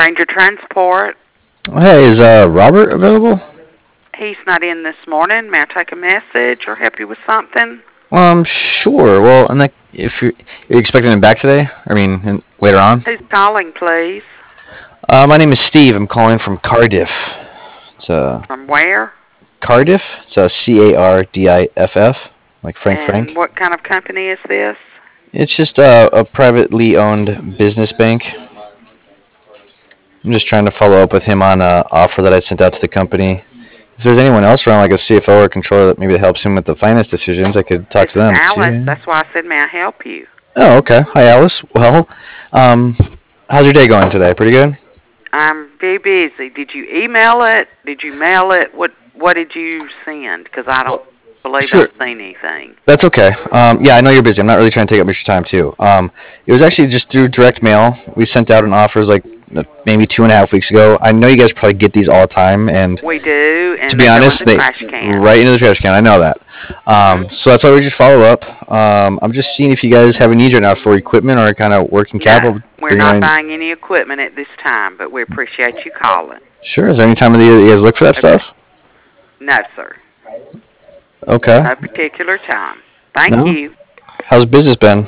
Ranger Transport. Hey, is Robert available? He's not in this morning. May I take a message or help you with something? Sure. Well, and like, if you're expecting him back today, later on. Who's calling, please? My name is Steve. I'm calling from Cardiff. It's From where? Cardiff. It's Cardiff, like Frank And Frank. what kind of company is this? It's just a privately owned business bank. I'm just trying to follow up with him on an offer that I sent out to the company. If there's anyone else around, like a CFO or controller, that maybe helps him with the finance decisions, I could talk This to is them Alice. too. That's why I said, may I help you? Oh, okay. Hi, Alice. Well, um, how's your day going today? Pretty good. I'm very busy. Did you email it? Did you mail it? What did you send? Because I don't believe Sure. I've seen anything. That's okay. Yeah, I know you're busy. I'm not really trying to take up much time too. It was actually just through direct mail. We sent out an offers like maybe 2.5 weeks ago. I know you guys probably get these all the time, and We do, to and be they go in honest, the they trash can. right into the trash can. I know that. Mhm. So that's why we just follow up. I'm just seeing if you guys have a need right now for equipment or kind of working No, capital. we're Bring not on. buying any equipment at this time, but we appreciate you calling. Sure. Is there any time of the year that you guys look for that Okay. stuff? No, sir. Okay. No particular time. Thank No. you. How's business been?